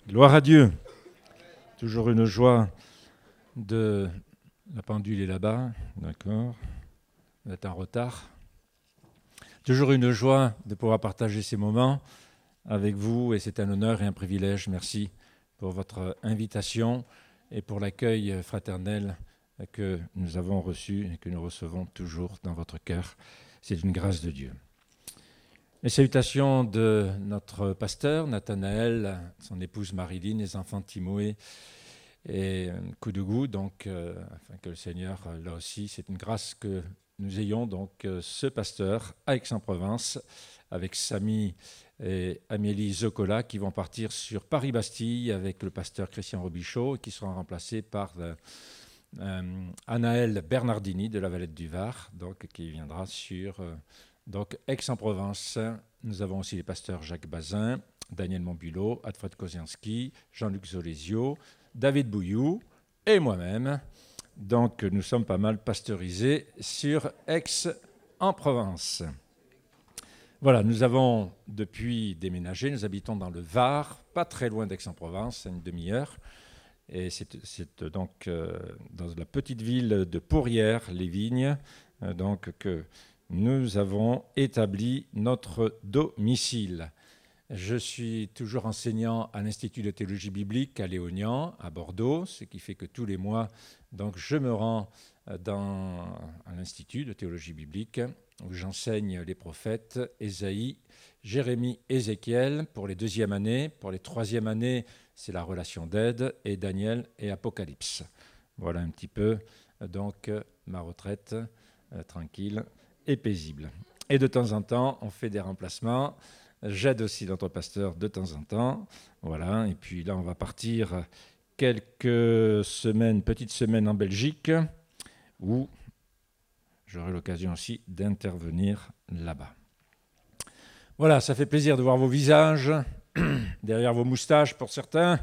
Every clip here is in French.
Gloire à Dieu. Toujours une joie de... La pendule est là-bas, d'accord. Vous êtes en retard. Toujours une joie de pouvoir partager ces moments avec vous et c'est un honneur et un privilège. Merci pour votre invitation et pour l'accueil fraternel que nous avons reçu et que nous recevons toujours dans votre cœur. C'est une grâce de Dieu. Les salutations de notre pasteur Nathanaël, son épouse Marilyn, les enfants Timoé et Koudou, donc afin que le Seigneur, là aussi, c'est une grâce que nous ayons donc ce pasteur à Aix-en-Provence avec Samy et Amélie Zocola qui vont partir sur Paris-Bastille avec le pasteur Christian Robichaud qui sera remplacé par Anaël Bernardini de la Valette du Var, donc qui viendra sur donc Aix-en-Provence. Nous avons aussi les pasteurs Jacques Bazin, Daniel Montbulot, Alfred Kozianski, Jean-Luc Zolesio, David Bouillou et moi-même. Donc nous sommes pas mal pasteurisés sur Aix-en-Provence. Voilà, nous avons depuis déménagé, nous habitons dans le Var, pas très loin d'Aix-en-Provence, à une demi-heure. Et c'est donc dans la petite ville de Pourrières, les Vignes, donc que nous avons établi notre domicile. Je suis toujours enseignant à l'Institut de théologie biblique à Léognan, à Bordeaux, ce qui fait que tous les mois, donc, je me rends à l'Institut de théologie biblique où j'enseigne les prophètes Ésaïe, Jérémie, Ézéchiel pour les deuxièmes années. Pour les troisièmes années, c'est la relation d'aide et Daniel et Apocalypse. Voilà un petit peu donc ma retraite tranquille et paisible. Et de temps en temps, on fait des remplacements. J'aide aussi notre pasteur de temps en temps. Voilà. Et puis là, on va partir quelques semaines, petites semaines en Belgique, où j'aurai l'occasion aussi d'intervenir là-bas. Voilà, ça fait plaisir de voir vos visages, derrière vos moustaches pour certains.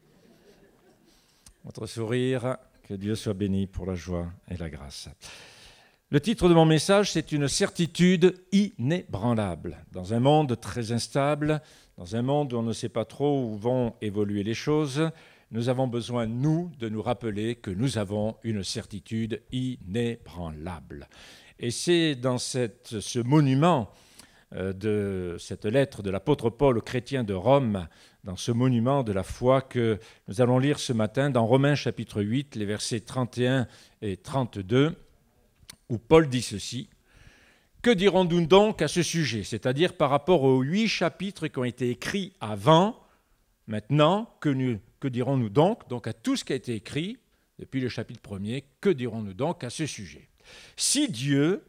Votre sourire, que Dieu soit béni pour la joie et la grâce. Le titre de mon message, c'est une certitude inébranlable. Dans un monde très instable, dans un monde où on ne sait pas trop où vont évoluer les choses, nous avons besoin, nous, de nous rappeler que nous avons une certitude inébranlable. Et c'est dans ce monument de cette lettre de l'apôtre Paul aux chrétiens de Rome, dans ce monument de la foi que nous allons lire ce matin dans Romains chapitre 8, les versets 31 et 32, où Paul dit ceci: « Que dirons-nous donc à ce sujet ?» C'est-à-dire par rapport aux 8 chapitres qui ont été écrits avant, maintenant, que dirons-nous donc à tout ce qui a été écrit depuis le chapitre 1er, que dirons-nous donc à ce sujet ? Si Dieu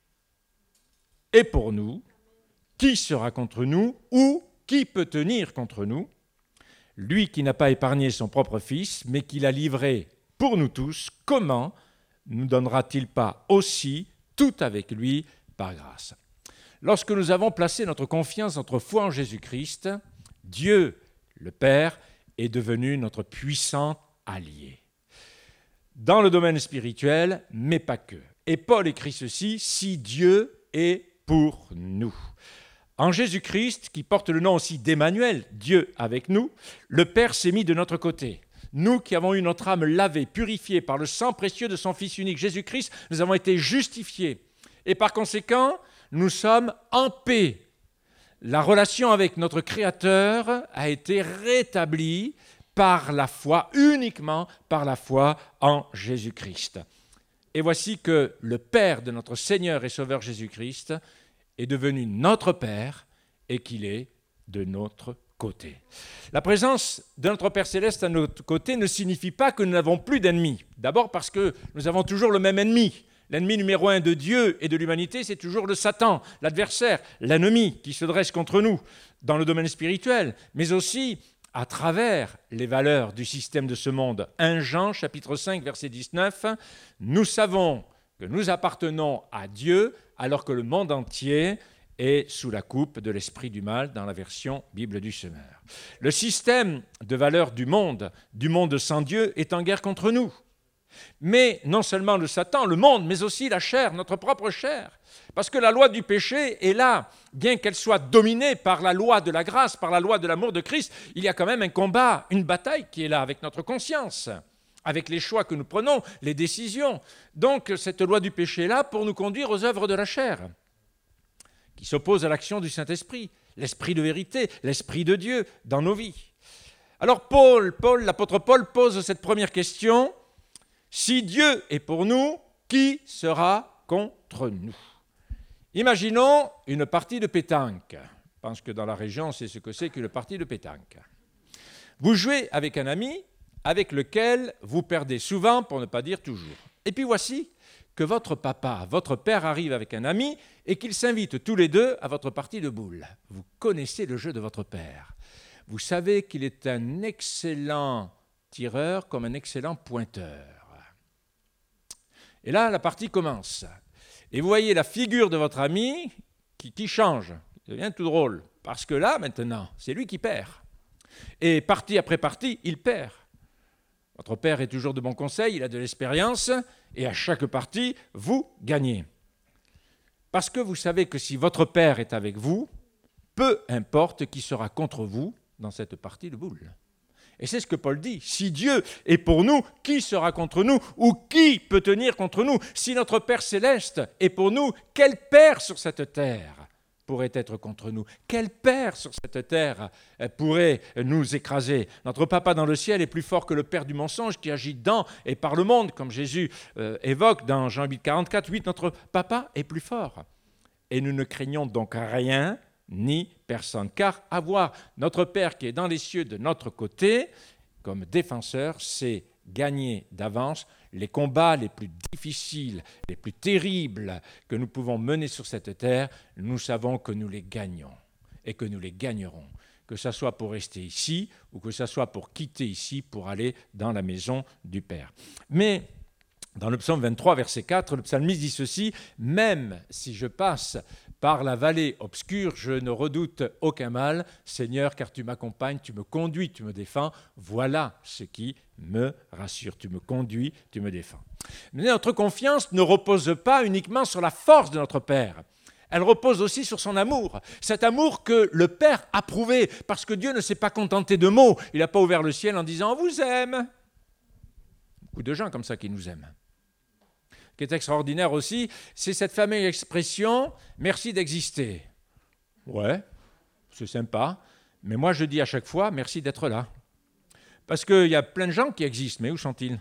est pour nous, qui sera contre nous ou qui peut tenir contre nous ? Lui qui n'a pas épargné son propre Fils, mais qui l'a livré pour nous tous, comment nous donnera-t-il pas aussi tout avec lui par grâce ? Lorsque nous avons placé notre confiance, notre foi en Jésus-Christ, Dieu, le Père, est devenu notre puissant allié. Dans le domaine spirituel, mais pas que. Et Paul écrit ceci: « Si Dieu est pour nous ». En Jésus-Christ, qui porte le nom aussi d'Emmanuel, Dieu avec nous, le Père s'est mis de notre côté. Nous qui avons eu notre âme lavée, purifiée par le sang précieux de son Fils unique, Jésus-Christ, nous avons été justifiés. Et par conséquent, nous sommes en paix. La relation avec notre Créateur a été rétablie par la foi, uniquement par la foi en Jésus-Christ. Et voici que le Père de notre Seigneur et Sauveur Jésus-Christ est devenu notre Père et qu'il est de notre côté. La présence de notre Père Céleste à notre côté ne signifie pas que nous n'avons plus d'ennemis. D'abord parce que nous avons toujours le même ennemi. L'ennemi numéro 1 de Dieu et de l'humanité, c'est toujours le Satan, l'adversaire, l'ennemi qui se dresse contre nous dans le domaine spirituel, mais aussi à travers les valeurs du système de ce monde. 1 Jean, chapitre 5, verset 19, « Nous savons que nous appartenons à Dieu alors que le monde entier est sous la coupe de l'esprit du mal » dans la version Bible du Semeur. Le système de valeurs du monde sans Dieu, est en guerre contre nous. Mais non seulement de Satan, le monde, mais aussi la chair, notre propre chair. Parce que la loi du péché est là, bien qu'elle soit dominée par la loi de la grâce, par la loi de l'amour de Christ, il y a quand même un combat, une bataille qui est là avec notre conscience, avec les choix que nous prenons, les décisions. Donc cette loi du péché est là pour nous conduire aux œuvres de la chair, qui s'oppose à l'action du Saint-Esprit, l'Esprit de vérité, l'Esprit de Dieu dans nos vies. Alors l'apôtre Paul pose cette première question: si Dieu est pour nous, qui sera contre nous? Imaginons une partie de pétanque. Je pense que dans la région, on sait ce que c'est qu'une partie de pétanque. Vous jouez avec un ami avec lequel vous perdez souvent, pour ne pas dire toujours. Et puis voici que votre papa, votre père arrive avec un ami et qu'ils s'invitent tous les deux à votre partie de boules. Vous connaissez le jeu de votre père. Vous savez qu'il est un excellent tireur comme un excellent pointeur. Et là, la partie commence. Et vous voyez la figure de votre ami qui change, qui devient tout drôle. Parce que là, maintenant, c'est lui qui perd. Et partie après partie, il perd. Votre père est toujours de bon conseil, il a de l'expérience, et à chaque partie, vous gagnez. Parce que vous savez que si votre père est avec vous, peu importe qui sera contre vous dans cette partie de boules. Et c'est ce que Paul dit. Si Dieu est pour nous, qui sera contre nous? Ou qui peut tenir contre nous? Si notre Père céleste est pour nous, quel Père sur cette terre pourrait être contre nous? Quel Père sur cette terre pourrait nous écraser? Notre Papa dans le ciel est plus fort que le Père du mensonge qui agit dans et par le monde, comme Jésus évoque dans Jean 8, 44. Oui, notre Papa est plus fort. Et nous ne craignons donc rien ni personne. Car avoir notre Père qui est dans les cieux de notre côté, comme défenseur, c'est gagner d'avance les combats les plus difficiles, les plus terribles que nous pouvons mener sur cette terre. Nous savons que nous les gagnons et que nous les gagnerons. Que ce soit pour rester ici ou que ce soit pour quitter ici pour aller dans la maison du Père. Mais dans le psaume 23, verset 4, le psalmiste dit ceci: « Même si je passe par la vallée obscure, je ne redoute aucun mal, Seigneur, car tu m'accompagnes, tu me conduis, tu me défends. Voilà ce qui me rassure. Tu me conduis, tu me défends. » Mais notre confiance ne repose pas uniquement sur la force de notre Père. Elle repose aussi sur son amour. Cet amour que le Père a prouvé, parce que Dieu ne s'est pas contenté de mots. Il n'a pas ouvert le ciel en disant « On vous aime ». Beaucoup de gens comme ça qui nous aiment. Ce qui est extraordinaire aussi, c'est cette fameuse expression « merci d'exister ». Ouais, c'est sympa, mais moi je dis à chaque fois « merci d'être là ». Parce qu'il y a plein de gens qui existent, mais où sont-ils?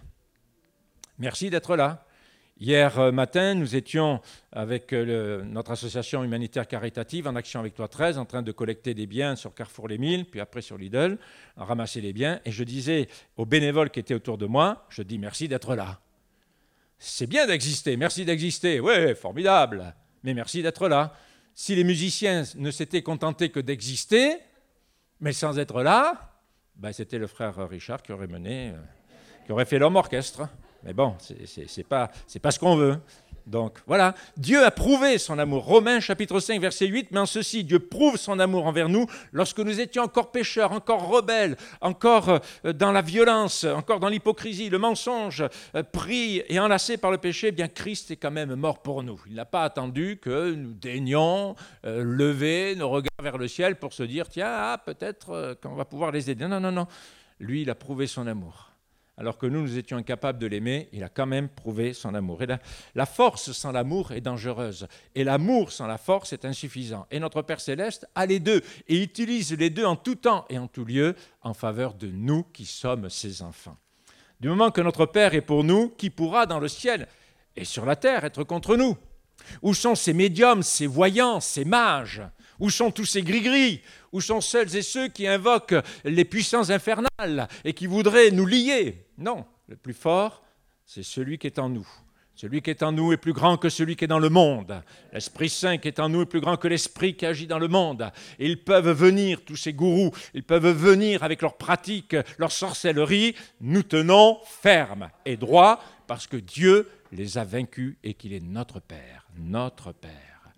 Merci d'être là. Hier matin, nous étions avec notre association humanitaire caritative en Action avec toi 13, en train de collecter des biens sur Carrefour Les Milles, puis après sur Lidl, en ramasser les biens, et je disais aux bénévoles qui étaient autour de moi, je dis « merci d'être là ». C'est bien d'exister, merci d'exister, oui, formidable, mais merci d'être là. Si les musiciens ne s'étaient contentés que d'exister, mais sans être là, ben c'était le frère Richard qui aurait fait l'homme orchestre. Mais bon, c'est pas ce qu'on veut. Donc voilà, Dieu a prouvé son amour. Romains chapitre 5 verset 8, mais en ceci, Dieu prouve son amour envers nous lorsque nous étions encore pécheurs, encore rebelles, encore dans la violence, encore dans l'hypocrisie, le mensonge, pris et enlacés par le péché, eh bien Christ est quand même mort pour nous. Il n'a pas attendu que nous daignions lever nos regards vers le ciel pour se dire, tiens, peut-être qu'on va pouvoir les aider. Non. Lui, il a prouvé son amour. Alors que nous étions incapables de l'aimer, il a quand même prouvé son amour. Et la force sans l'amour est dangereuse. Et l'amour sans la force est insuffisant. Et notre Père Céleste a les deux et utilise les deux en tout temps et en tout lieu en faveur de nous qui sommes ses enfants. Du moment que notre Père est pour nous, qui pourra dans le ciel et sur la terre être contre nous? Où sont ces médiums, ces voyants, ces mages? Où sont tous ces gris-gris? Où sont celles et ceux qui invoquent les puissances infernales et qui voudraient nous lier? Non, le plus fort, c'est celui qui est en nous. Celui qui est en nous est plus grand que celui qui est dans le monde. L'Esprit Saint qui est en nous est plus grand que l'Esprit qui agit dans le monde. Et ils peuvent venir, tous ces gourous, ils peuvent venir avec leurs pratiques, leur sorcellerie. Nous tenons ferme et droit parce que Dieu les a vaincus et qu'il est notre Père, notre Père.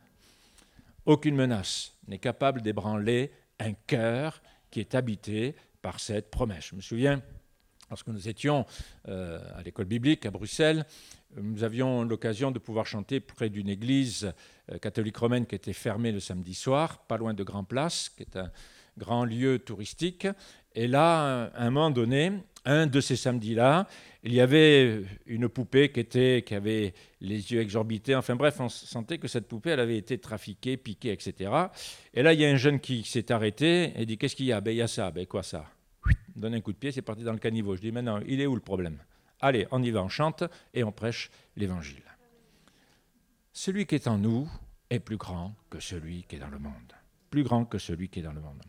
Aucune menace n'est capable d'ébranler un cœur qui est habité par cette promesse. Je me souviens Lorsque nous étions à l'école biblique à Bruxelles, nous avions l'occasion de pouvoir chanter près d'une église catholique romaine qui était fermée le samedi soir, pas loin de Grand Place, qui est un grand lieu touristique. Et là, à un moment donné, un de ces samedis-là, il y avait une poupée qui avait les yeux exorbités. Enfin bref, on sentait que cette poupée, elle avait été trafiquée, piquée, etc. Et là, il y a un jeune qui s'est arrêté et dit « Qu'est-ce qu'il y a ?» « Ben, il y a ça. » « Ben, quoi ça ?» Donne un coup de pied, c'est parti dans le caniveau. Je dis, maintenant, il est où le problème? Allez, on y va, on chante et on prêche l'évangile. Celui qui est en nous est plus grand que celui qui est dans le monde. Plus grand que celui qui est dans le monde.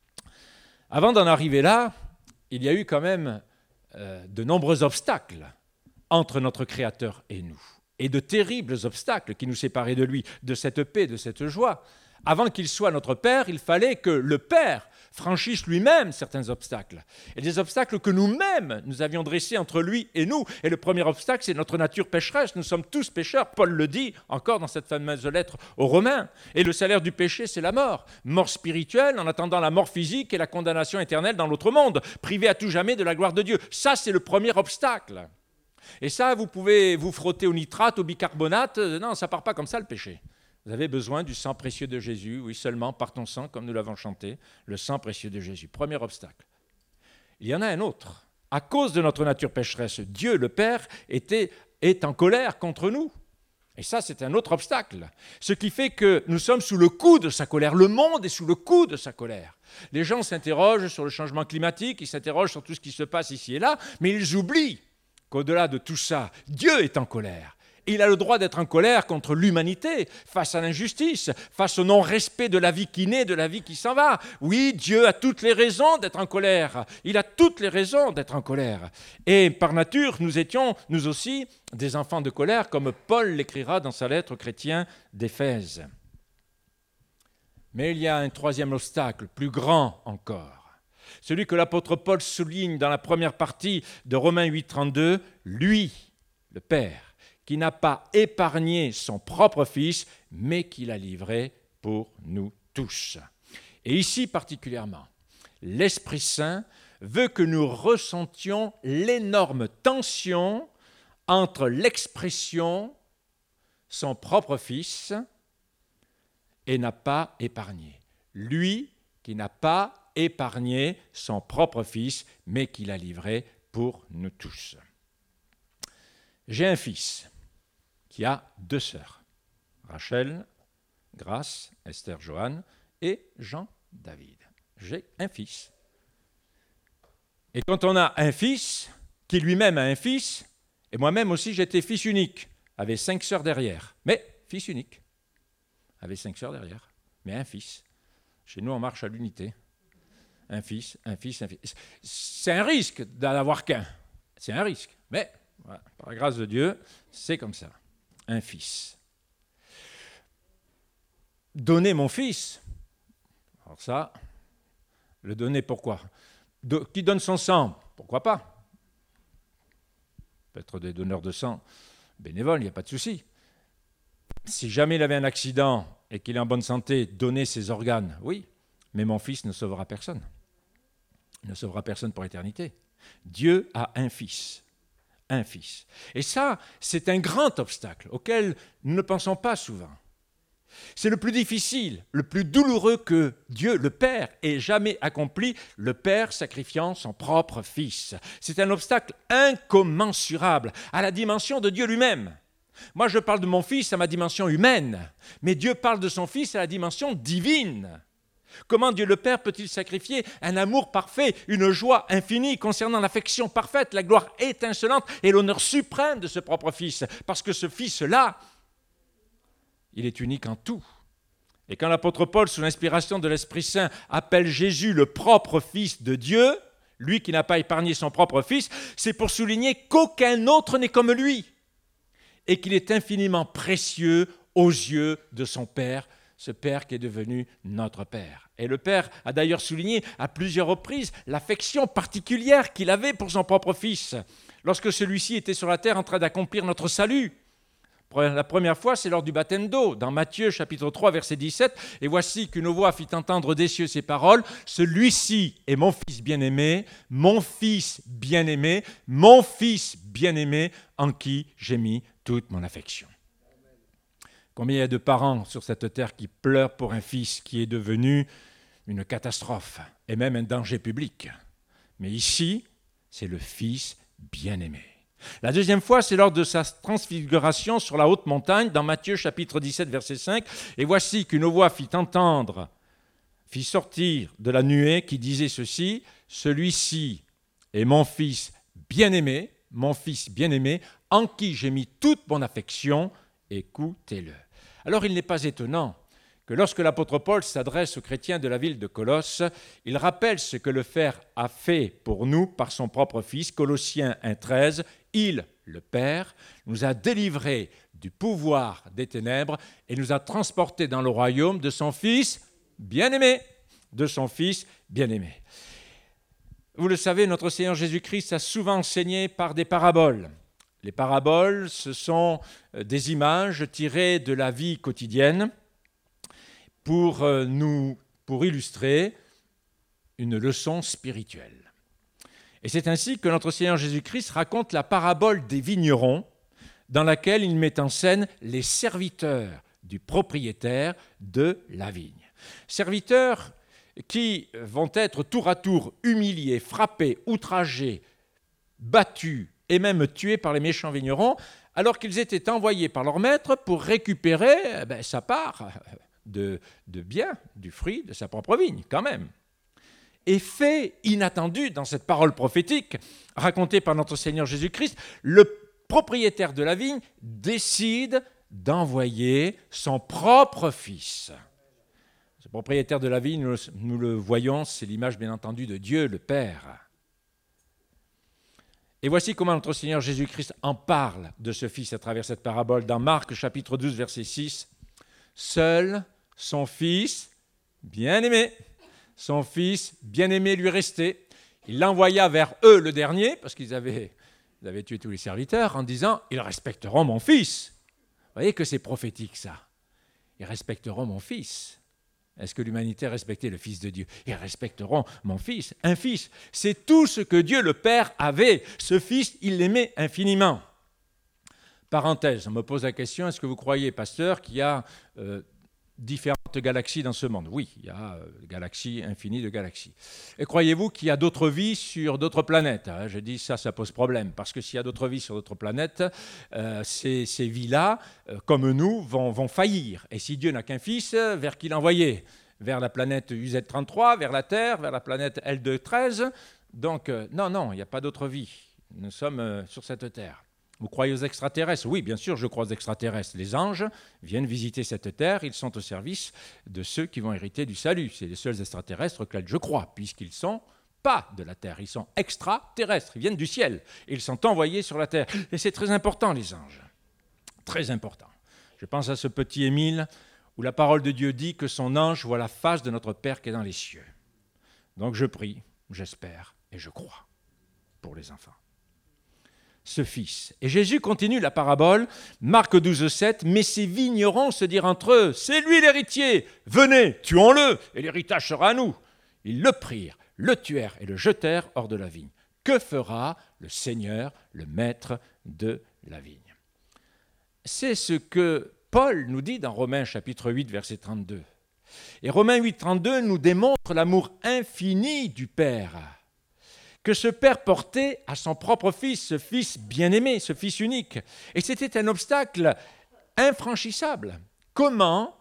Avant d'en arriver là, il y a eu quand même de nombreux obstacles entre notre Créateur et nous. Et de terribles obstacles qui nous séparaient de lui, de cette paix, de cette joie. Avant qu'il soit notre Père, il fallait que le Père franchisse lui-même certains obstacles. Et des obstacles que nous-mêmes, nous avions dressés entre lui et nous. Et le premier obstacle, c'est notre nature pécheresse. Nous sommes tous pécheurs. Paul le dit encore dans cette fameuse lettre aux Romains. Et le salaire du péché, c'est la mort. Mort spirituelle, en attendant la mort physique et la condamnation éternelle dans l'autre monde. Privé à tout jamais de la gloire de Dieu. Ça, c'est le premier obstacle. Et ça, vous pouvez vous frotter au nitrate, au bicarbonate. Non, ça ne part pas comme ça, le péché. Vous avez besoin du sang précieux de Jésus, oui, seulement par ton sang, comme nous l'avons chanté, le sang précieux de Jésus. Premier obstacle. Il y en a un autre. À cause de notre nature pécheresse, Dieu, le Père, est en colère contre nous. Et ça, c'est un autre obstacle. Ce qui fait que nous sommes sous le coup de sa colère. Le monde est sous le coup de sa colère. Les gens s'interrogent sur le changement climatique, ils s'interrogent sur tout ce qui se passe ici et là, mais ils oublient qu'au-delà de tout ça, Dieu est en colère. Il a le droit d'être en colère contre l'humanité, face à l'injustice, face au non-respect de la vie qui naît, de la vie qui s'en va. Oui, Dieu a toutes les raisons d'être en colère. Il a toutes les raisons d'être en colère. Et par nature, nous étions, nous aussi, des enfants de colère, comme Paul l'écrira dans sa lettre aux chrétiens d'Éphèse. Mais il y a un troisième obstacle, plus grand encore. Celui que l'apôtre Paul souligne dans la première partie de Romains 8, 32, lui, le Père, qui n'a pas épargné son propre Fils, mais qui l'a livré pour nous tous. Et ici particulièrement, l'Esprit Saint veut que nous ressentions l'énorme tension entre l'expression son propre Fils et n'a pas épargné. Lui qui n'a pas épargné son propre Fils, mais qui l'a livré pour nous tous. J'ai un fils qui a 2 sœurs, Rachel, Grace, Esther, Joanne et Jean, David. J'ai un fils. Et quand on a un fils, qui lui-même a un fils, et moi-même aussi j'étais fils unique, avait 5 sœurs derrière, mais fils unique, avait 5 sœurs derrière, mais un fils. Chez nous on marche à l'unité. Un fils, un fils, un fils. C'est un risque d'en avoir qu'un, c'est un risque, mais voilà, par la grâce de Dieu, c'est comme ça. Un fils. Donner mon fils, alors ça, le donner pourquoi? Qui donne son sang? Pourquoi pas? Peut-être des donneurs de sang bénévoles, il n'y a pas de souci. Si jamais il avait un accident et qu'il est en bonne santé, donner ses organes, oui, mais mon fils ne sauvera personne. Il ne sauvera personne pour l'éternité. Dieu a un fils. Un fils. Et ça, c'est un grand obstacle auquel nous ne pensons pas souvent. C'est le plus difficile, le plus douloureux que Dieu, le Père, ait jamais accompli, le Père sacrifiant son propre Fils. C'est un obstacle incommensurable à la dimension de Dieu lui-même. Moi, je parle de mon Fils à ma dimension humaine, mais Dieu parle de son Fils à la dimension divine. Comment Dieu le Père peut-il sacrifier un amour parfait, une joie infinie concernant l'affection parfaite, la gloire étincelante et l'honneur suprême de ce propre Fils? Parce que ce Fils-là, il est unique en tout. Et quand l'apôtre Paul, sous l'inspiration de l'Esprit Saint, appelle Jésus le propre Fils de Dieu, lui qui n'a pas épargné son propre Fils, c'est pour souligner qu'aucun autre n'est comme lui et qu'il est infiniment précieux aux yeux de son Père, ce Père qui est devenu notre Père. Et le Père a d'ailleurs souligné à plusieurs reprises l'affection particulière qu'il avait pour son propre Fils, lorsque celui-ci était sur la terre en train d'accomplir notre salut. La première fois, c'est lors du baptême d'eau, dans Matthieu chapitre 3, verset 17. « Et voici qu'une voix fit entendre des cieux ces paroles. Celui-ci est mon fils bien-aimé, mon fils bien-aimé, mon fils bien-aimé, en qui j'ai mis toute mon affection. » Combien il y a de parents sur cette terre qui pleurent pour un fils qui est devenu une catastrophe et même un danger public. Mais ici, c'est le fils bien-aimé. La deuxième fois, c'est lors de sa transfiguration sur la haute montagne, dans Matthieu chapitre 17, verset 5. « Et voici qu'une voix fit sortir de la nuée qui disait ceci, « Celui-ci est mon fils bien-aimé, en qui j'ai mis toute mon affection, écoutez-le. » Alors il n'est pas étonnant que lorsque l'apôtre Paul s'adresse aux chrétiens de la ville de Colosse, il rappelle ce que le Père a fait pour nous par son propre Fils, Colossiens 1,13, « Il, le Père, nous a délivrés du pouvoir des ténèbres et nous a transportés dans le royaume de son Fils bien-aimé. » De son Fils bien-aimé. Vous le savez, notre Seigneur Jésus-Christ a souvent enseigné par des paraboles. Les paraboles, ce sont des images tirées de la vie quotidienne pour illustrer une leçon spirituelle. Et c'est ainsi que notre Seigneur Jésus-Christ raconte la parabole des vignerons, dans laquelle il met en scène les serviteurs du propriétaire de la vigne. Serviteurs qui vont être tour à tour humiliés, frappés, outragés, battus et même tués par les méchants vignerons, alors qu'ils étaient envoyés par leur maître pour récupérer sa part de bien, du fruit de sa propre vigne, quand même. Et fait inattendu dans cette parole prophétique, racontée par notre Seigneur Jésus-Christ, le propriétaire de la vigne décide d'envoyer son propre fils. Ce propriétaire de la vigne, nous le voyons, c'est l'image bien entendu de Dieu, le Père. Et voici comment notre Seigneur Jésus-Christ en parle de ce fils à travers cette parabole dans Marc chapitre 12, verset 6. « Seul son fils bien-aimé, son fils bien-aimé lui restait. Il l'envoya vers eux le dernier, parce qu'ils avaient tué tous les serviteurs, en disant « Ils respecteront mon fils. » Vous voyez que c'est prophétique ça. Ils respecteront mon fils. Est-ce que l'humanité a respecté le Fils de Dieu? Ils respecteront mon Fils. Un Fils, c'est tout ce que Dieu le Père avait. Ce Fils, il l'aimait infiniment. Parenthèse, on me pose la question, est-ce que vous croyez, pasteur, qu'il y a différentes galaxies dans ce monde? Oui, il y a galaxies, infinies de galaxies. Et croyez-vous qu'il y a d'autres vies sur d'autres planètes? Je dis ça pose problème, parce que s'il y a d'autres vies sur d'autres planètes, ces vies-là, comme nous, vont faillir. Et si Dieu n'a qu'un fils, vers qui l'envoyer? Vers la planète UZ33, vers la Terre, vers la planète L213. Donc, non, il n'y a pas d'autre vie. Nous sommes sur cette Terre. Vous croyez aux extraterrestres? Oui, bien sûr, je crois aux extraterrestres. Les anges viennent visiter cette terre, ils sont au service de ceux qui vont hériter du salut. C'est les seuls extraterrestres auxquels je crois, puisqu'ils ne sont pas de la terre, ils sont extraterrestres, ils viennent du ciel. Ils sont envoyés sur la terre. Et c'est très important, les anges. Très important. Je pense à ce petit Émile, où la parole de Dieu dit que son ange voit la face de notre Père qui est dans les cieux. Donc je prie, j'espère et je crois pour les enfants. Ce fils. Et Jésus continue la parabole, Marc 12, 7, « Mais ces vignerons se dirent entre eux, c'est lui l'héritier, venez, tuons-le, et l'héritage sera à nous. Ils le prirent, le tuèrent et le jetèrent hors de la vigne. Que fera le Seigneur, le maître de la vigne ?» C'est ce que Paul nous dit dans Romains chapitre 8, verset 32. Et Romains 8, 32 nous démontre l'amour infini du Père que ce Père portait à son propre Fils, ce Fils bien-aimé, ce Fils unique. Et c'était un obstacle infranchissable. Comment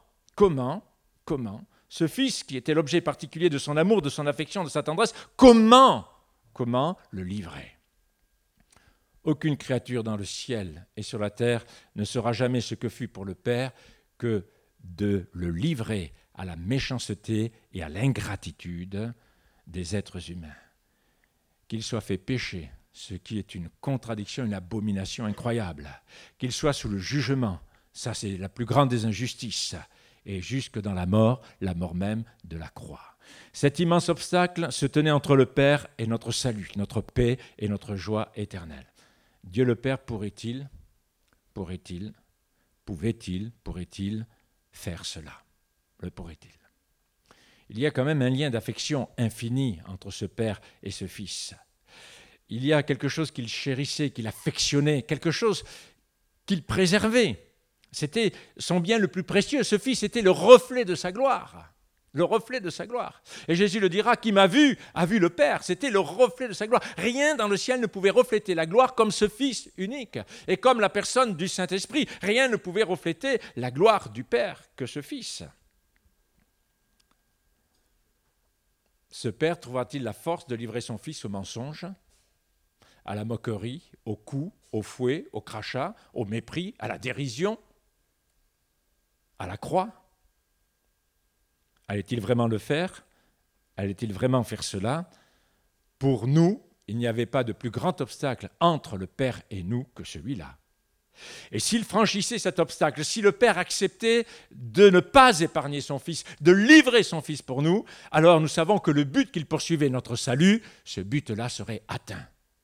ce Fils, qui était l'objet particulier de son amour, de son affection, de sa tendresse, comment le livrer? Aucune créature dans le ciel et sur la terre ne sera jamais ce que fut pour le Père que de le livrer à la méchanceté et à l'ingratitude des êtres humains. Qu'il soit fait pécher, ce qui est une contradiction, une abomination incroyable. Qu'il soit sous le jugement, ça c'est la plus grande des injustices, et jusque dans la mort même de la croix. Cet immense obstacle se tenait entre le Père et notre salut, notre paix et notre joie éternelle. Dieu le Père pourrait-il pourrait-il faire cela? Le pourrait-il? Il y a quand même un lien d'affection infini entre ce père et ce fils. Il y a quelque chose qu'il chérissait, qu'il affectionnait, quelque chose qu'il préservait. C'était son bien le plus précieux. Ce fils était le reflet de sa gloire. Le reflet de sa gloire. Et Jésus le dira, qui m'a vu, a vu le Père. C'était le reflet de sa gloire. Rien dans le ciel ne pouvait refléter la gloire comme ce Fils unique. Et comme la personne du Saint-Esprit, rien ne pouvait refléter la gloire du Père que ce Fils. Ce Père trouvera-t-il la force de livrer son Fils au mensonge, à la moquerie, au coup, au fouet, au crachat, au mépris, à la dérision, à la croix? Allait-il vraiment le faire? Allait-il vraiment faire cela? Pour nous, il n'y avait pas de plus grand obstacle entre le Père et nous que celui-là. Et s'il franchissait cet obstacle, si le Père acceptait de ne pas épargner son Fils, de livrer son Fils pour nous, alors nous savons que le but qu'il poursuivait, notre salut, ce but-là serait atteint.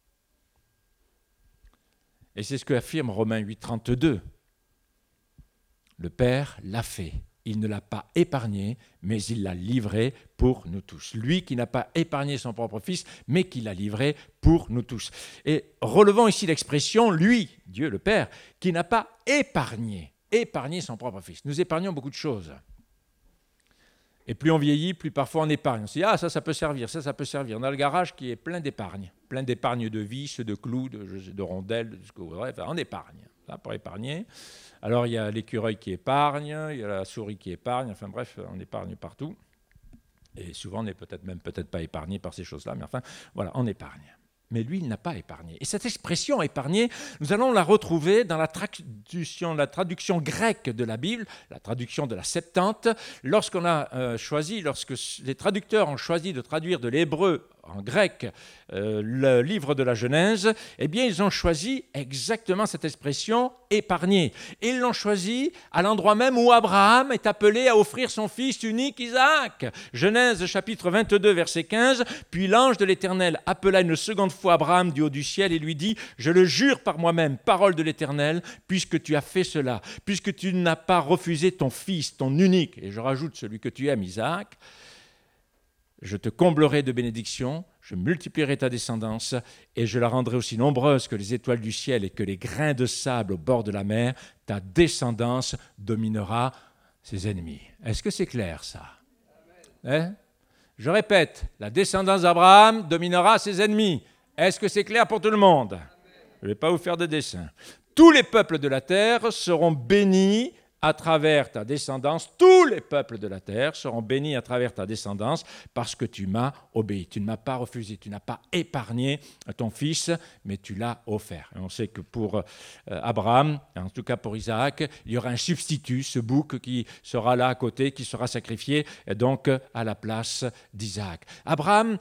Et c'est ce que affirme Romains 8, 32. Le Père l'a fait. Il ne l'a pas épargné, mais il l'a livré pour nous tous. Lui qui n'a pas épargné son propre Fils, mais qui l'a livré pour nous tous. Et relevons ici l'expression, lui, Dieu le Père, qui n'a pas épargné son propre Fils. Nous épargnons beaucoup de choses. Et plus on vieillit, plus parfois on épargne. On se dit, ça peut servir, ça peut servir. On a le garage qui est plein d'épargne de vis, de clous, de rondelles, de ce que vous voudrez. Enfin, on épargne, ça pour épargner. Alors, il y a l'écureuil qui épargne, il y a la souris qui épargne, enfin bref, on épargne partout. Et souvent, on n'est peut-être pas épargné par ces choses-là, mais enfin, voilà, on épargne. Mais lui, il n'a pas épargné. Et cette expression épargner, nous allons la retrouver dans la traduction grecque de la Bible, la traduction de la Septante, lorsque les traducteurs ont choisi de traduire de l'hébreu en grec le livre de la Genèse, eh bien, ils ont choisi exactement cette expression « épargner ». Et ils l'ont choisi à l'endroit même où Abraham est appelé à offrir son fils unique Isaac. Genèse chapitre 22, verset 15. « Puis l'ange de l'Éternel appela une seconde fois Abraham du haut du ciel et lui dit « Je le jure par moi-même, parole de l'Éternel, puisque tu as fait cela, puisque tu n'as pas refusé ton fils, ton unique, et je rajoute celui que tu aimes, Isaac, je te comblerai de bénédictions, je multiplierai ta descendance et je la rendrai aussi nombreuse que les étoiles du ciel et que les grains de sable au bord de la mer. Ta descendance dominera ses ennemis. » Est-ce que c'est clair, ça? Je répète, la descendance d'Abraham dominera ses ennemis. Est-ce que c'est clair pour tout le monde? Je ne vais pas vous faire de dessin. Tous les peuples de la terre seront bénis à travers ta descendance, tous les peuples de la terre seront bénis à travers ta descendance parce que tu m'as obéi. Tu ne m'as pas refusé, tu n'as pas épargné ton fils, mais tu l'as offert. Et on sait que pour Abraham, en tout cas pour Isaac, il y aura un substitut, ce bouc qui sera là à côté, qui sera sacrifié donc à la place d'Isaac. Abraham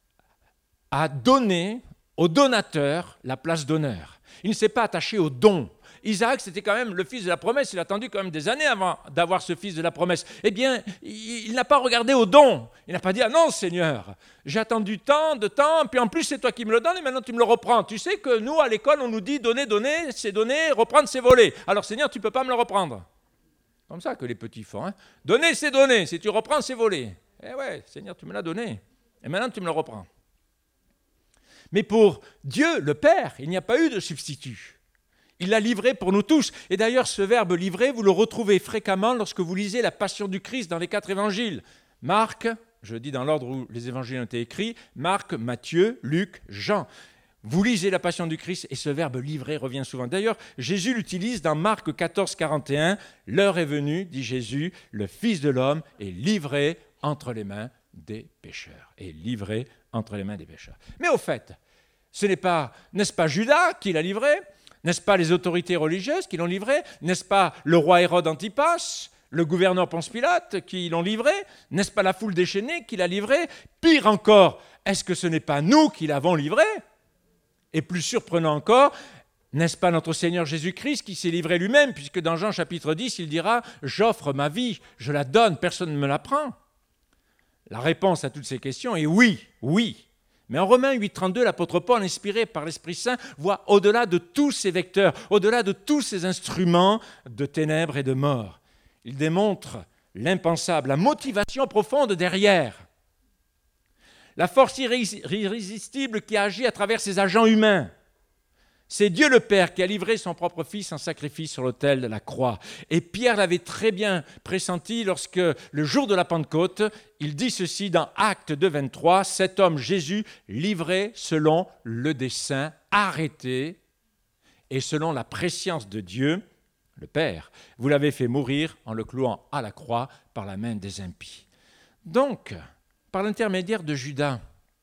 a donné au donateur la place d'honneur. Il ne s'est pas attaché au don. Isaac, c'était quand même le fils de la promesse. Il a attendu quand même des années avant d'avoir ce fils de la promesse. Eh bien, il n'a pas regardé au don. Il n'a pas dit « Ah non, Seigneur, j'ai attendu tant de temps, puis en plus, c'est toi qui me le donnes et maintenant tu me le reprends. Tu sais que nous, à l'école, on nous dit « Donner, donner, c'est donner, reprendre, c'est voler. Alors, Seigneur, tu ne peux pas me le reprendre. » Comme ça que les petits font. Hein. Donner, c'est donner. Si tu reprends, c'est voler. Eh ouais, Seigneur, tu me l'as donné. Et maintenant, tu me le reprends. Mais pour Dieu, le Père, il n'y a pas eu de substitut. Il l'a livré pour nous tous. Et d'ailleurs, ce verbe « livrer », vous le retrouvez fréquemment lorsque vous lisez la Passion du Christ dans les 4 évangiles. Marc, je dis dans l'ordre où les évangiles ont été écrits, Marc, Matthieu, Luc, Jean. Vous lisez la Passion du Christ et ce verbe « livrer » revient souvent. D'ailleurs, Jésus l'utilise dans Marc 14, 41. « L'heure est venue, dit Jésus, le Fils de l'homme est livré entre les mains des pécheurs. » Et livré entre les mains des pécheurs. Mais au fait, n'est-ce pas Judas qui l'a livré ? N'est-ce pas les autorités religieuses qui l'ont livré? N'est-ce pas le roi Hérode Antipas, le gouverneur Ponce Pilate qui l'ont livré? N'est-ce pas la foule déchaînée qui l'a livré? Pire encore, est-ce que ce n'est pas nous qui l'avons livré? Et plus surprenant encore, n'est-ce pas notre Seigneur Jésus-Christ qui s'est livré lui-même, puisque dans Jean chapitre 10, il dira « J'offre ma vie, je la donne, personne ne me la prend ». La réponse à toutes ces questions est oui, oui. Mais en Romains 8,32, l'apôtre Paul, inspiré par l'Esprit Saint, voit au-delà de tous ces vecteurs, au-delà de tous ces instruments de ténèbres et de mort. Il démontre l'impensable, la motivation profonde derrière, la force irrésistible qui agit à travers ces agents humains. C'est Dieu le Père qui a livré son propre Fils en sacrifice sur l'autel de la croix. Et Pierre l'avait très bien pressenti lorsque, le jour de la Pentecôte, il dit ceci dans Actes 2,23, « Cet homme Jésus, livré selon le dessein, arrêté, et selon la prescience de Dieu, le Père, vous l'avez fait mourir en le clouant à la croix par la main des impies. » Donc, par l'intermédiaire de Judas,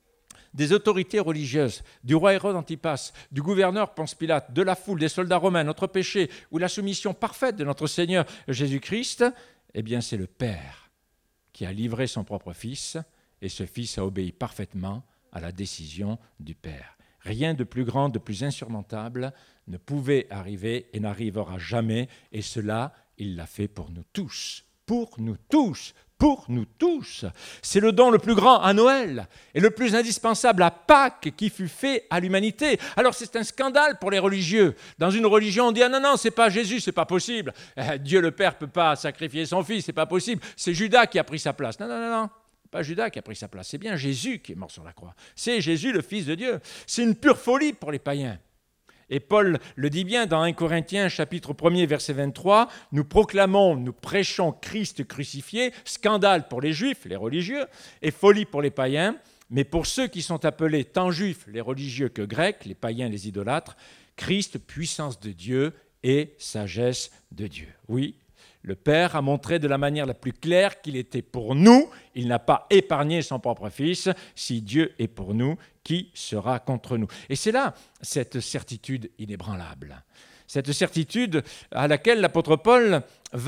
des autorités religieuses, du roi Hérode Antipas, du gouverneur Ponce Pilate, de la foule, des soldats romains, notre péché ou la soumission parfaite de notre Seigneur Jésus-Christ, eh bien c'est le Père qui a livré son propre Fils et ce Fils a obéi parfaitement à la décision du Père. Rien de plus grand, de plus insurmontable ne pouvait arriver et n'arrivera jamais, et cela, il l'a fait pour nous tous. Pour nous tous. Pour nous tous. C'est le don le plus grand à Noël et le plus indispensable à Pâques qui fut fait à l'humanité. Alors c'est un scandale pour les religieux. Dans une religion, on dit « Ah non, non, c'est pas Jésus, c'est pas possible. Dieu le Père ne peut pas sacrifier son Fils, c'est pas possible. C'est Judas qui a pris sa place. » Non, non, non, non. Pas Judas qui a pris sa place, c'est bien Jésus qui est mort sur la croix. C'est Jésus, le Fils de Dieu. C'est une pure folie pour les païens. Et Paul le dit bien dans 1 Corinthiens, chapitre 1er, verset 23, « Nous proclamons, nous prêchons Christ crucifié, scandale pour les Juifs, les religieux, et folie pour les païens, mais pour ceux qui sont appelés tant Juifs, les religieux, que Grecs, les païens, les idolâtres, Christ, puissance de Dieu et sagesse de Dieu. » Oui, le Père a montré de la manière la plus claire qu'il était pour nous. Il n'a pas épargné son propre Fils. Si Dieu est pour nous, qui sera contre nous? Et c'est là cette certitude inébranlable. Cette certitude à laquelle l'apôtre Paul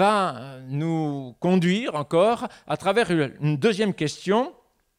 va nous conduire encore à travers une deuxième question.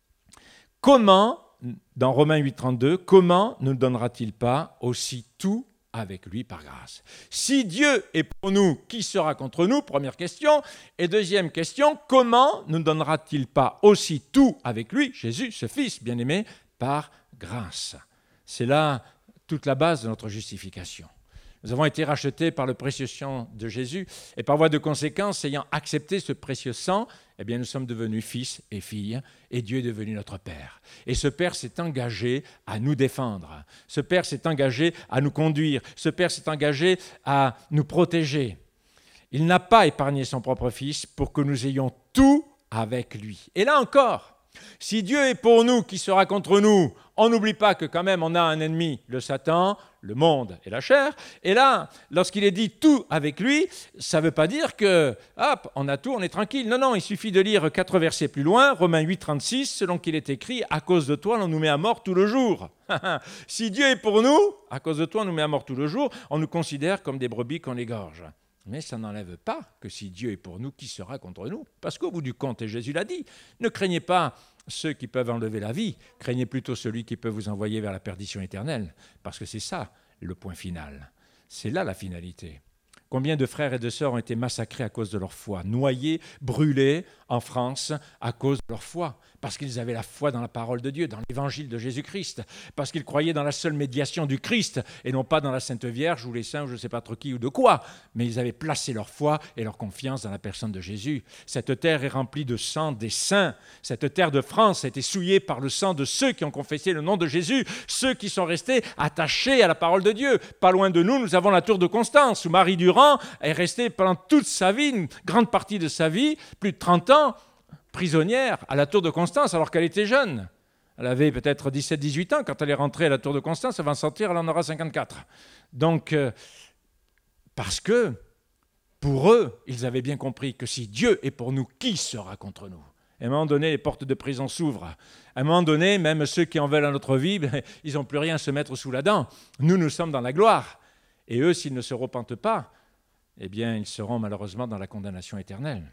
Comment, dans Romains 8,32, comment ne donnera-t-il pas aussi tout avec lui par grâce? Si Dieu est pour nous, qui sera contre nous? Première question. Et deuxième question, comment ne donnera-t-il pas aussi tout avec lui, Jésus, ce Fils bien-aimé, par grâce? C'est là toute la base de notre justification. Nous avons été rachetés par le précieux sang de Jésus et par voie de conséquence, ayant accepté ce précieux sang, eh bien, nous sommes devenus fils et filles et Dieu est devenu notre Père. Et ce Père s'est engagé à nous défendre. Ce Père s'est engagé à nous conduire. Ce Père s'est engagé à nous protéger. Il n'a pas épargné son propre Fils pour que nous ayons tout avec lui. Et là encore, si Dieu est pour nous, qui sera contre nous? On n'oublie pas que quand même on a un ennemi, le Satan, le monde et la chair. Et là, lorsqu'il est dit tout avec lui, ça ne veut pas dire que, hop, on a tout, on est tranquille. Non, non, il suffit de lire 4 versets plus loin, Romains 8, 36, selon qu'il est écrit, « À cause de toi, on nous met à mort tout le jour. » Si Dieu est pour nous, à cause de toi, on nous met à mort tout le jour, on nous considère comme des brebis qu'on égorge. Mais ça n'enlève pas que si Dieu est pour nous, qui sera contre nous? Parce qu'au bout du compte, et Jésus l'a dit, ne craignez pas ceux qui peuvent enlever la vie, craignez plutôt celui qui peut vous envoyer vers la perdition éternelle. Parce que c'est ça le point final. C'est là la finalité. Combien de frères et de sœurs ont été massacrés à cause de leur foi, noyés, brûlés en France à cause de leur foi, parce qu'ils avaient la foi dans la parole de Dieu, dans l'évangile de Jésus-Christ, parce qu'ils croyaient dans la seule médiation du Christ et non pas dans la Sainte Vierge ou les saints ou je ne sais pas trop qui ou de quoi, mais ils avaient placé leur foi et leur confiance dans la personne de Jésus. Cette terre est remplie de sang des saints. Cette terre de France a été souillée par le sang de ceux qui ont confessé le nom de Jésus, ceux qui sont restés attachés à la parole de Dieu. Pas loin de nous, nous avons la tour de Constance, où Marie Durand est restée pendant toute sa vie, une grande partie de sa vie, plus de 30 ans, prisonnière à la tour de Constance alors qu'elle était jeune. Elle avait peut-être 17-18 ans quand elle est rentrée à la tour de Constance, elle va en sortir, elle en aura 54. Donc, parce que pour eux, ils avaient bien compris que si Dieu est pour nous, qui sera contre nous? À un moment donné, les portes de prison s'ouvrent. À un moment donné, même ceux qui en veulent à notre vie, ils n'ont plus rien à se mettre sous la dent. Nous, nous sommes dans la gloire. Et eux, s'ils ne se repentent pas, eh bien, ils seront malheureusement dans la condamnation éternelle.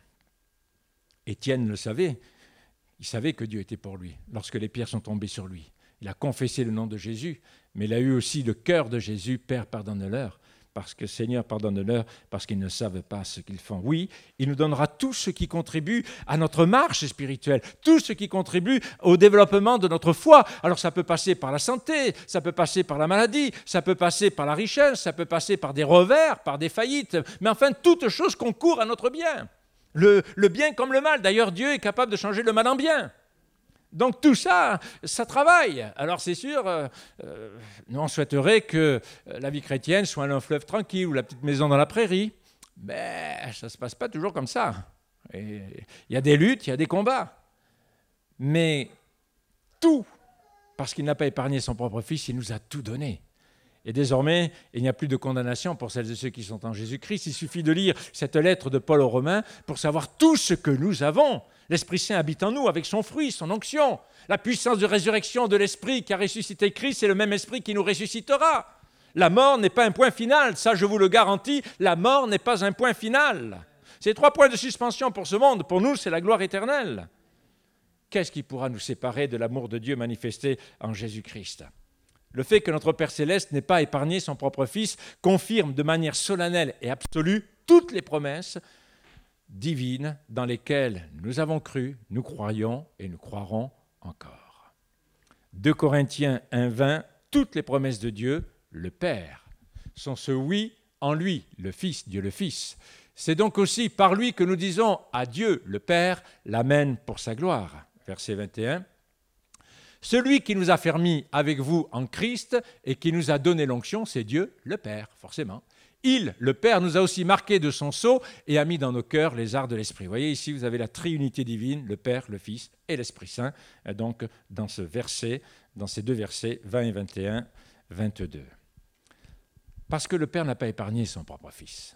Étienne le savait. Il savait que Dieu était pour lui lorsque les pierres sont tombées sur lui. Il a confessé le nom de Jésus, mais il a eu aussi le cœur de Jésus, « Père, pardonne-leur, parce que Seigneur, pardonne-leur, parce qu'ils ne savent pas ce qu'ils font. Oui, il nous donnera tout ce qui contribue à notre marche spirituelle, tout ce qui contribue au développement de notre foi. Alors ça peut passer par la santé, ça peut passer par la maladie, ça peut passer par la richesse, ça peut passer par des revers, par des faillites, mais enfin, toute chose concourt à notre bien. Le bien comme le mal. D'ailleurs, Dieu est capable de changer le mal en bien. Donc tout ça, ça travaille. Alors c'est sûr, nous on souhaiterait que la vie chrétienne soit un long fleuve tranquille ou la petite maison dans la prairie. Mais ça ne se passe pas toujours comme ça. Il y a des luttes, il y a des combats. Mais tout, parce qu'il n'a pas épargné son propre Fils, il nous a tout donné. Et désormais, il n'y a plus de condamnation pour celles et ceux qui sont en Jésus-Christ. Il suffit de lire cette lettre de Paul aux Romains pour savoir tout ce que nous avons. L'Esprit Saint habite en nous avec son fruit, son onction. La puissance de résurrection de l'Esprit qui a ressuscité Christ, c'est le même Esprit qui nous ressuscitera. La mort n'est pas un point final, ça je vous le garantis, la mort n'est pas un point final. C'est 3 points de suspension pour ce monde, pour nous c'est la gloire éternelle. Qu'est-ce qui pourra nous séparer de l'amour de Dieu manifesté en Jésus-Christ ? Le fait que notre Père Céleste n'ait pas épargné son propre Fils confirme de manière solennelle et absolue toutes les promesses divines dans lesquelles nous avons cru, nous croyons et nous croirons encore. 2 Corinthiens 1,20, toutes les promesses de Dieu, le Père, sont ce oui en lui, le Fils, Dieu le Fils. C'est donc aussi par lui que nous disons à Dieu, le Père, l'Amen pour sa gloire. Verset 21. Celui qui nous a fermis avec vous en Christ et qui nous a donné l'onction, c'est Dieu, le Père, forcément. Il, le Père, nous a aussi marqués de son sceau et a mis dans nos cœurs les arts de l'Esprit. Vous voyez ici, vous avez la triunité divine, le Père, le Fils et l'Esprit Saint, donc dans ce verset, dans ces 2 versets, 20 et 21, 22. Parce que le Père n'a pas épargné son propre Fils.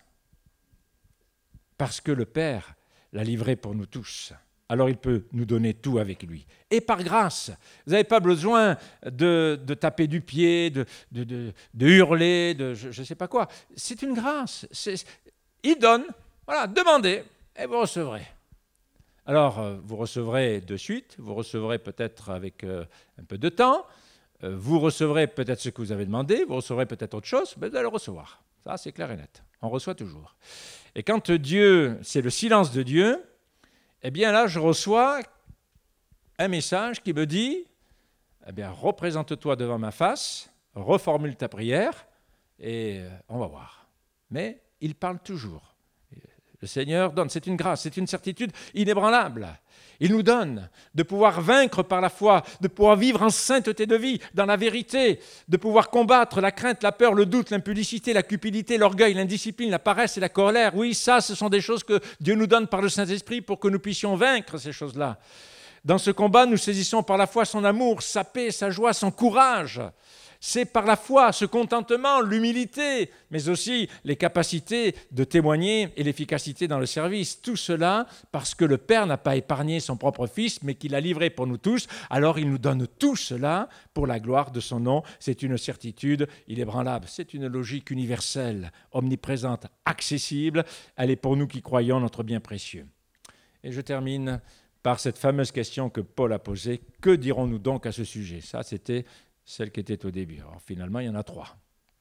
Parce que le Père l'a livré pour nous tous. Alors il peut nous donner tout avec lui. Et par grâce, vous n'avez pas besoin de taper du pied, de hurler, je ne sais pas quoi. C'est une grâce. Il donne, voilà, demandez et vous recevrez. Alors vous recevrez de suite, vous recevrez peut-être avec un peu de temps, vous recevrez peut-être ce que vous avez demandé, vous recevrez peut-être autre chose, mais vous allez le recevoir. Ça, c'est clair et net. On reçoit toujours. Et quand Dieu, c'est le silence de Dieu, eh bien là, je reçois un message qui me dit, eh bien, représente-toi devant ma face, reformule ta prière, et on va voir. Mais il parle toujours. Le Seigneur donne, c'est une grâce, c'est une certitude inébranlable. Il nous donne de pouvoir vaincre par la foi, de pouvoir vivre en sainteté de vie, dans la vérité, de pouvoir combattre la crainte, la peur, le doute, l'impudicité, la cupidité, l'orgueil, l'indiscipline, la paresse et la colère. Oui, ça, ce sont des choses que Dieu nous donne par le Saint-Esprit pour que nous puissions vaincre ces choses-là. Dans ce combat, nous saisissons par la foi son amour, sa paix, sa joie, son courage. C'est par la foi, ce contentement, l'humilité, mais aussi les capacités de témoigner et l'efficacité dans le service. Tout cela parce que le Père n'a pas épargné son propre Fils, mais qu'il l'a livré pour nous tous. Alors il nous donne tout cela pour la gloire de son nom. C'est une certitude inébranlable. C'est une logique universelle, omniprésente, accessible. Elle est pour nous qui croyons notre bien précieux. Et je termine par cette fameuse question que Paul a posée. Que dirons-nous donc à ce sujet ? Ça, c'était celle qui était au début. Alors finalement, il y en a 3.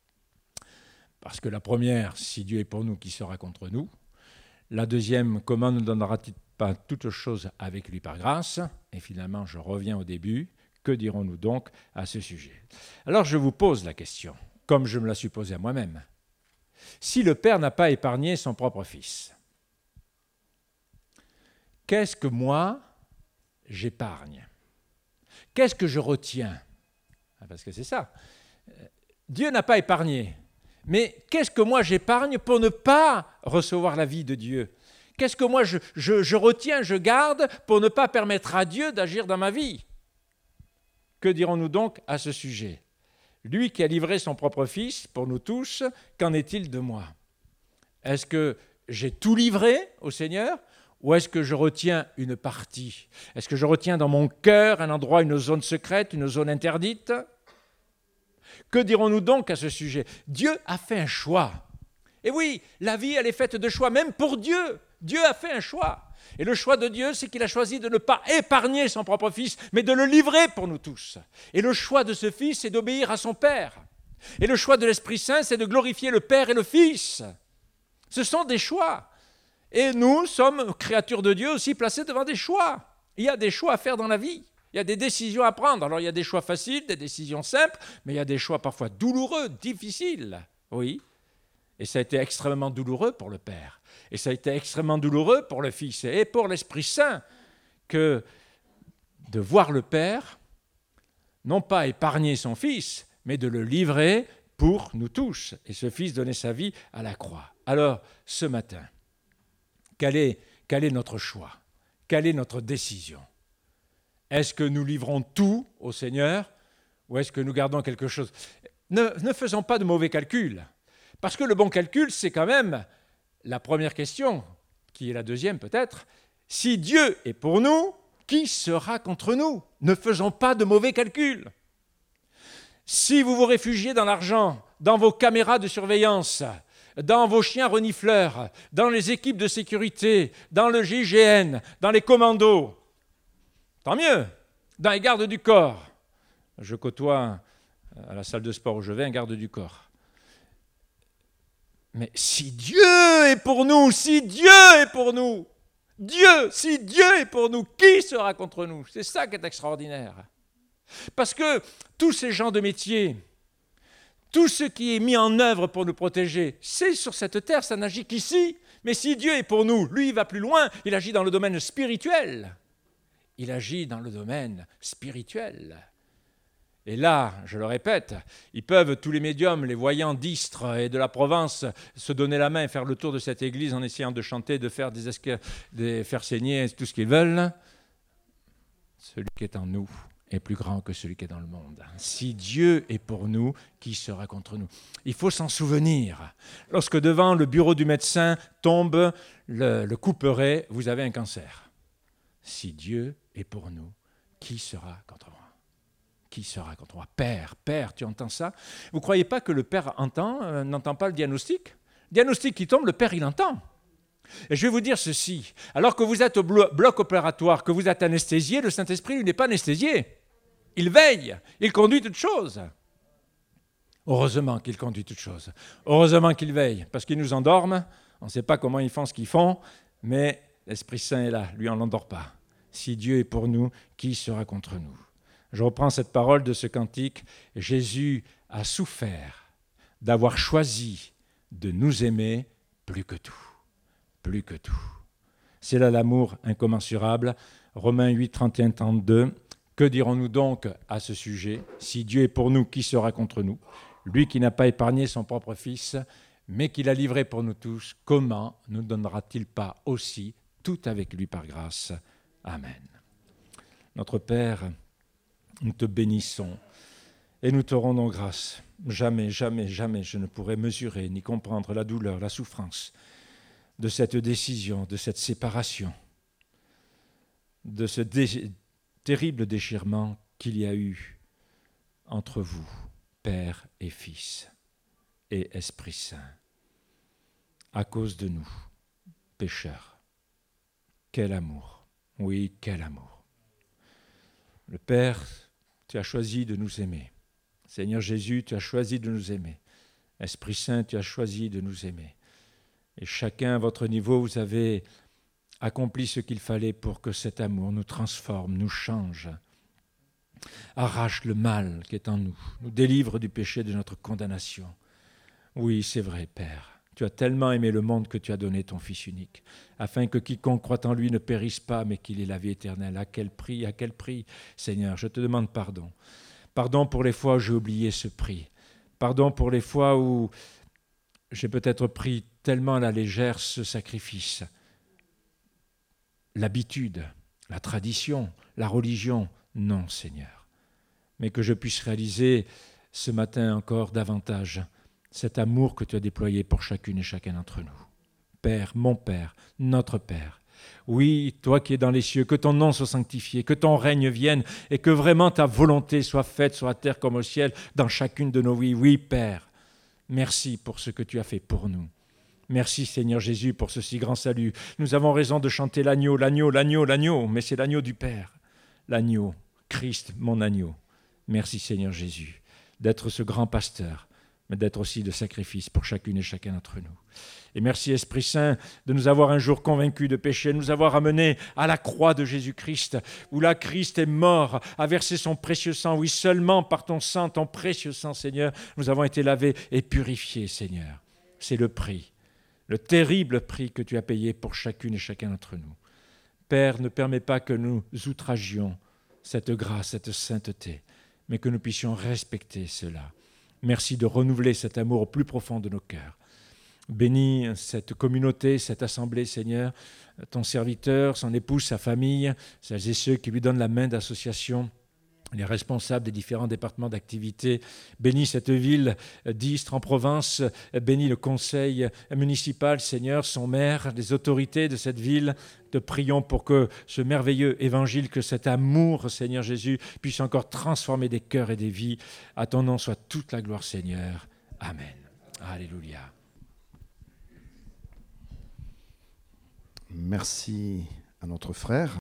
Parce que la première, si Dieu est pour nous, qui sera contre nous ? La deuxième, comment ne donnera-t-il pas toutes choses avec lui par grâce ? Et finalement, je reviens au début. Que dirons-nous donc à ce sujet ? Alors je vous pose la question, comme je me la suis posée à moi-même. Si le Père n'a pas épargné son propre Fils, qu'est-ce que moi, j'épargne ? Qu'est-ce que je retiens ? Parce que c'est ça. Dieu n'a pas épargné. Mais qu'est-ce que moi j'épargne pour ne pas recevoir la vie de Dieu ? Qu'est-ce que moi je retiens, je garde pour ne pas permettre à Dieu d'agir dans ma vie ? Que dirons-nous donc à ce sujet ? Lui qui a livré son propre Fils pour nous tous, qu'en est-il de moi ? Est-ce que j'ai tout livré au Seigneur ? Ou est-ce que je retiens une partie ? Est-ce que je retiens dans mon cœur un endroit, une zone secrète, une zone interdite ? Que dirons-nous donc à ce sujet ? Dieu a fait un choix. Et oui, la vie, elle est faite de choix, même pour Dieu. Dieu a fait un choix. Et le choix de Dieu, c'est qu'il a choisi de ne pas épargner son propre Fils, mais de le livrer pour nous tous. Et le choix de ce Fils, c'est d'obéir à son Père. Et le choix de l'Esprit Saint, c'est de glorifier le Père et le Fils. Ce sont des choix. Et nous sommes, créatures de Dieu, aussi placés devant des choix. Il y a des choix à faire dans la vie. Il y a des décisions à prendre. Alors il y a des choix faciles, des décisions simples, mais il y a des choix parfois douloureux, difficiles. Oui. Et ça a été extrêmement douloureux pour le Père. Et ça a été extrêmement douloureux pour le Fils et pour l'Esprit Saint que de voir le Père, non pas épargner son Fils, mais de le livrer pour nous tous. Et ce Fils donnait sa vie à la croix. Alors, ce matin, quel est notre choix? Quelle est notre décision? Est-ce que nous livrons tout au Seigneur ou est-ce que nous gardons quelque chose? Ne faisons pas de mauvais calculs, parce que le bon calcul, c'est quand même la première question, qui est la deuxième peut-être. Si Dieu est pour nous, qui sera contre nous? Ne faisons pas de mauvais calculs. Si vous vous réfugiez dans l'argent, dans vos caméras de surveillance, dans vos chiens renifleurs, dans les équipes de sécurité, dans le GIGN, dans les commandos, tant mieux, dans les gardes du corps. Je côtoie à la salle de sport où je vais un garde du corps. Mais si Dieu est pour nous, si Dieu est pour nous, si Dieu est pour nous, qui sera contre nous? C'est ça qui est extraordinaire. Parce que tous ces gens de métier, tout ce qui est mis en œuvre pour nous protéger, c'est sur cette terre, ça n'agit qu'ici. Mais si Dieu est pour nous, lui, il va plus loin, il agit dans le domaine spirituel. Il agit dans le domaine spirituel. Et là, je le répète, ils peuvent, tous les médiums, les voyants d'Istres et de la Provence, se donner la main et faire le tour de cette église en essayant de chanter, de faire faire saigner tout ce qu'ils veulent. Celui qui est en nous est plus grand que celui qui est dans le monde. Si Dieu est pour nous, qui sera contre nous? Il faut s'en souvenir. Lorsque devant le bureau du médecin tombe le couperet, vous avez un cancer. Si Dieu est pour nous, qui sera contre moi? Qui sera contre moi? Père, tu entends ça? Vous ne croyez pas que le Père n'entend pas le diagnostic? Le diagnostic qui tombe, le Père, il entend. Et je vais vous dire ceci, alors que vous êtes au bloc opératoire, que vous êtes anesthésié, le Saint-Esprit, lui, n'est pas anesthésié. Il veille, il conduit toutes choses. Heureusement qu'il conduit toutes choses. Heureusement qu'il veille, parce qu'ils nous endorment, on ne sait pas comment ils font ce qu'ils font, mais l'Esprit Saint est là, lui, on ne l'endort pas. Si Dieu est pour nous, qui sera contre nous? Je reprends cette parole de ce cantique. Jésus a souffert d'avoir choisi de nous aimer plus que tout. Plus que tout. C'est là l'amour incommensurable. Romains 8, 31, 32. Que dirons-nous donc à ce sujet? Si Dieu est pour nous, qui sera contre nous? Lui qui n'a pas épargné son propre Fils, mais qui l'a livré pour nous tous, comment ne donnera-t-il pas aussi tout avec lui par grâce? Amen. Notre Père, nous te bénissons et nous te rendons grâce. Jamais, jamais, jamais je ne pourrais mesurer ni comprendre la douleur, la souffrance de cette décision, de cette séparation, de ce terrible déchirement qu'il y a eu entre vous, Père et Fils et Esprit Saint, à cause de nous, pécheurs. Quel amour! Oui, quel amour! Le Père, tu as choisi de nous aimer. Seigneur Jésus, tu as choisi de nous aimer. Esprit Saint, tu as choisi de nous aimer. Et chacun à votre niveau, vous avez accompli ce qu'il fallait pour que cet amour nous transforme, nous change, arrache le mal qui est en nous, nous délivre du péché de notre condamnation. Oui, c'est vrai, Père. Tu as tellement aimé le monde que tu as donné ton Fils unique, afin que quiconque croit en lui ne périsse pas, mais qu'il ait la vie éternelle. À quel prix, Seigneur, je te demande pardon. Pardon pour les fois où j'ai oublié ce prix. Pardon pour les fois où j'ai peut-être pris tellement à la légère ce sacrifice. L'habitude, la tradition, la religion, non, Seigneur. Mais que je puisse réaliser ce matin encore davantage cet amour que tu as déployé pour chacune et chacun d'entre nous. Père, mon Père, notre Père, oui, toi qui es dans les cieux, que ton nom soit sanctifié, que ton règne vienne et que vraiment ta volonté soit faite sur la terre comme au ciel, dans chacune de nos vies. Oui, Père, merci pour ce que tu as fait pour nous. Merci Seigneur Jésus pour ce si grand salut. Nous avons raison de chanter l'agneau, l'agneau, l'agneau, l'agneau, mais c'est l'agneau du Père. L'agneau, Christ, mon agneau. Merci Seigneur Jésus d'être ce grand pasteur, mais d'être aussi de sacrifice pour chacune et chacun d'entre nous. Et merci Esprit Saint de nous avoir un jour convaincus de péché, de nous avoir amenés à la croix de Jésus-Christ, où là Christ est mort, a versé son précieux sang. Oui, seulement par ton sang, ton précieux sang, Seigneur, nous avons été lavés et purifiés, Seigneur. C'est le prix, le terrible prix que tu as payé pour chacune et chacun d'entre nous. Père, ne permets pas que nous outragions cette grâce, cette sainteté, mais que nous puissions respecter cela. Merci de renouveler cet amour au plus profond de nos cœurs. Bénis cette communauté, cette assemblée, Seigneur, ton serviteur, son épouse, sa famille, celles et ceux qui lui donnent la main d'association, les responsables des différents départements d'activité. Bénis cette ville d'Istres en Provence, bénis le conseil municipal, Seigneur, son maire, les autorités de cette ville. Te prions pour que ce merveilleux évangile, que cet amour, Seigneur Jésus, puisse encore transformer des cœurs et des vies. À ton nom soit toute la gloire, Seigneur. Amen. Alléluia. Merci à notre frère.